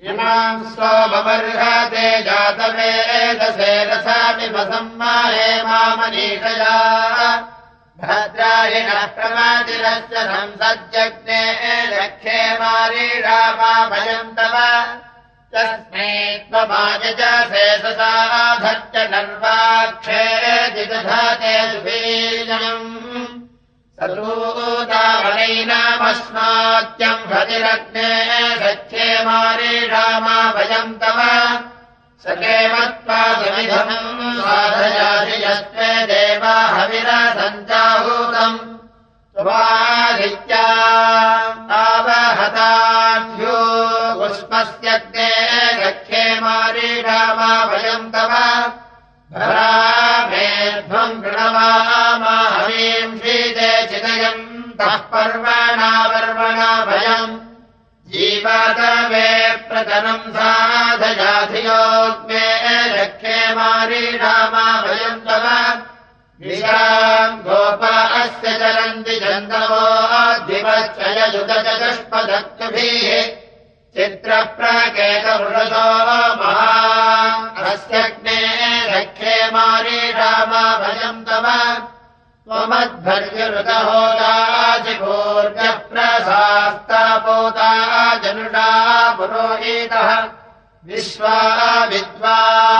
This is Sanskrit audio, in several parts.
इमाम् सोममर्हते जातवेदसे रसामिमसम्माहे मामनीषया भद्रायिणः प्रमादिरश्च संसज्जग्ने रक्षे मारीषामाभयम् तव तस्मै त्वमायजसे ससाधच्च नर्वाक्षे जिदधाते सुबीजम् सदूतावनैनामस्मात्यम् भतिरग्ने रक्षे मारीषामाभयम् तव सकेमत्वा सुविधम् साधयासि यस्ते देवा हविरसञ्चाहूतम् त्वादित्या आवहताभ्यो पुष्पस्यग्ने रक्षे मारीषामाभयम् तव भरामेध्वम् गृणवामा हवीम् शीते चिदयन्तः पर्वणाभयम् जीवातवे प्रतनम् साधयाधियोग्ने रक्षे मारीषामाभयम् तव विशाम् गोपा अस्य चरन्ति चन्दवोऽद्विवश्चययुगचतुष्पदक्तुभिः चित्रप्रकेतवृषसो महास्यग्ने रक्षे मारीषामाभयम् तव त्वमद्भर्यऋतहोदाजिभूर्यः प्रसास्तापोता जनुषा पुरोहितः विश्वा विद्वा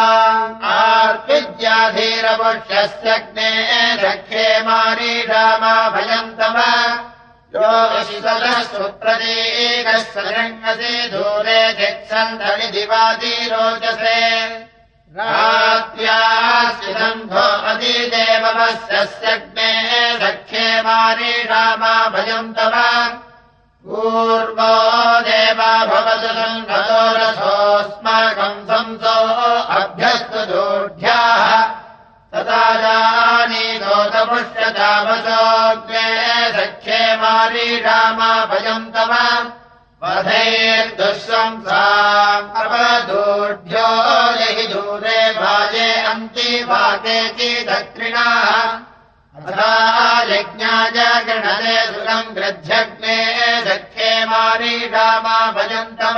आर्विद्याधीरपुष्यस्यग्ने रक्षे मारीषामाभयम् तव यो विशितः सुप्रतीकः सदृङ्गसि दूरे चित्सन्धनि दिवादिरोचसे रात्र्याश्चिदन्धो अधिदेवमस्यग्ने रक्षे मारीषामाभयम् तव पूर्वो देवा भवतु सन्धतो रथोऽस्माकम् संसो अभ्यस्तु दूढ्याः तथा जानीतोतपुष्यतावसोऽग्ने रक्षे मारीषामाभयम् तव वधैर्दुःशंसाम् अपदूढ्यो यहि दूरे भाजे अन्तिवाके चिदत्रिणाः अथा यज्ञाय गृणते सुखम् गृध्यग्ने रक्षे मारीषामाभयम् तव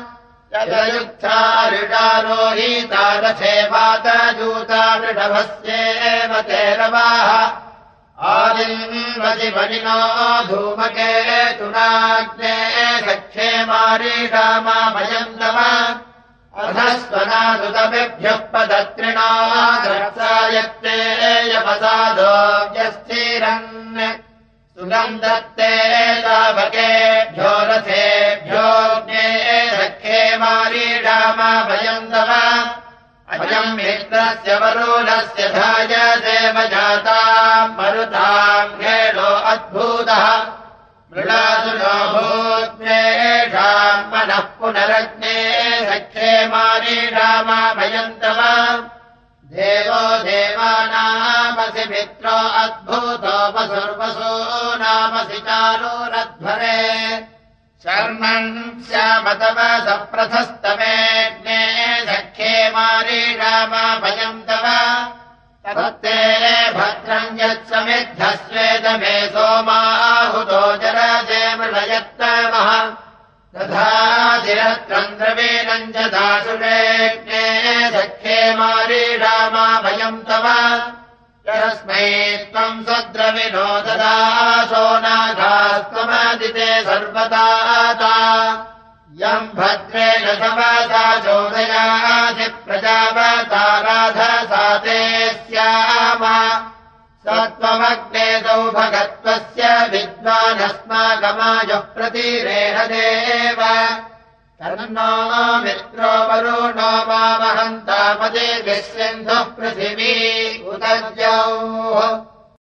यदयुक्तारिडारोहिता रथे वातजूता वृषभस्येव ते रवाः आदिन्वति वनिनो धूमकेतुनाग्ने रक्षे मारीषामाभयम् तव अधस्वनादुतभ्यः पदत्रिणा द्रक्षायत्ते यपसादोऽव्यस्थिरन् सुगन्धत्ते तावकेभ्यो रथेभ्योऽग्ने रक्षे मारीषामाभयम् तव अयम् मित्रस्य वरुणस्य धाय देवजाताम् मरुताम् घेडो अद्भूतः मृडासु नो भूत्मेषाम् मनः पुनरग्ने रक्षे मारीषामाभयम् तव देवो देवानामसि मित्रो अद्भूतो वसुर्वसो नामसि चारुरध्वरे शर्मन् श्यामतव सप्रथस्तमेऽग्ने रक्षे मारीषामाभयम् तव तत्ते भद्रम् यत्समिद्धस्वेदमे सोमाहुतो जरजे मृळयत्तमः तथाधिरत्रम् द्रवीणम् च दाशुषेऽग्ने रक्षे मारीषामाभयम् तव यस्मै त्वम् सद्रविनो ददासो नाथास्त्वमदिते सर्वदाता यम् भद्रेण समसा चोदयाधि प्रजावताराधसा ते स्याम स त्वमग्ने सौभगत्वस्य विद्वानस्माकमायुः प्रतिरेण देव तन्नो मित्रो वरुणो वावहन्तामदे विश्वन्धुः पृथिवी उदद्यौः